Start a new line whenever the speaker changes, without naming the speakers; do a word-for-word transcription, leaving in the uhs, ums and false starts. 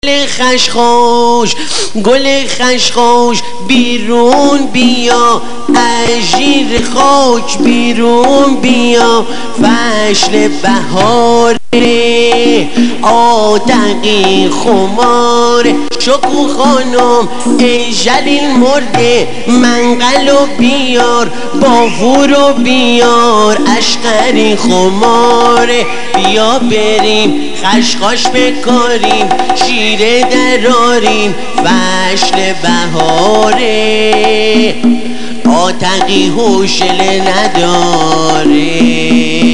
گل خشخوش گل خشخوش بیرون بیا، از زیر خاک بیرون بیا. فصل بهار آتقی خمار، شکو خانم ای جلیل مرده منقلو بیار، بافورو بیار اشقری خماره. بیا بریم خشخاش بکاریم، شیره دراریم فصل بهاره، آتقی حوصله نداره.